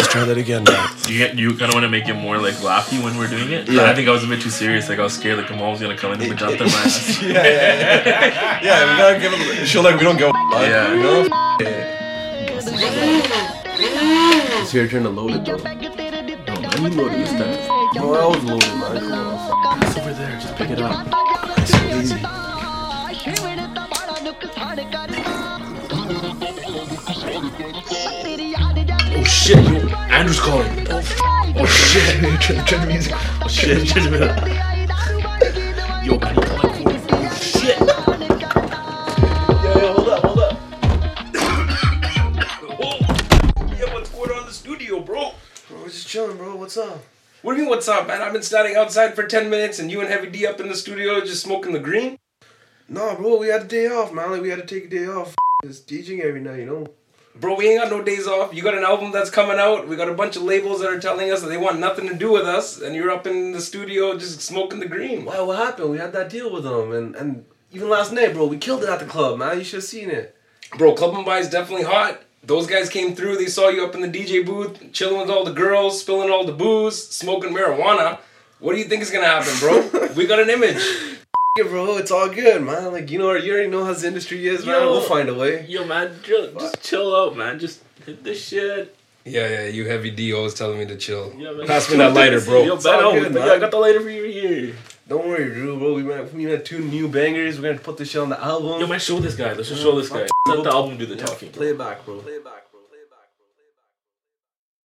try that again, man. You kind of want to make it more like laughy when we're doing it? Yeah. I think I was a bit too serious. Like I was scared like Kamal was gonna come in and jump in my ass. Yeah, we gotta give him. Show like we don't go. Yeah. You know? It's your turn to load it though. No, man, you loaded this time. No, I was loaded, man. Come on. It's over there. Just pick it up. It's so easy. Oh shit! Yo, Andrew's calling. Oh shit! Turn the music. Oh shit! Just a minute. Yo, man, he's calling. Oh shit! Yo, hold up. Yeah, what's going on in the studio, bro? Bro, we're just chilling, bro. What's up? What do you mean, what's up, man? I've been standing outside for 10 minutes and you and Heavy D up in the studio just smoking the green? Nah, bro, we had a day off, man. Like, we had to take a day off. Just DJing every night, you know? Bro, we ain't got no days off. You got an album that's coming out. We got a bunch of labels that are telling us that they want nothing to do with us. And you're up in the studio just smoking the green. Wow, what happened? We had that deal with them. And even last night, bro, we killed it at the club, man. You should have seen it. Bro, Club Mumbai is definitely hot. Those guys came through. They saw you up in the DJ booth, chilling with all the girls, spilling all the booze, smoking marijuana. What do you think is going to happen, bro? We got an image. Yeah, bro, it's all good, man. Like, you already know how this industry is, man. Yo. We'll find a way. Yo, man, just chill out, man. Just hit this shit. Yeah, you Heavy D always telling me to chill. Yeah, man. Pass me that lighter, bro. Yo, It's all man, good, man. I got the lighter for you here. Don't worry, Drew, bro. We had 2 new bangers. We're gonna put this shit on the album. Yo, man, show this guy. Let's just show this guy. Let the album do the talking. Play it back, bro. Play it back.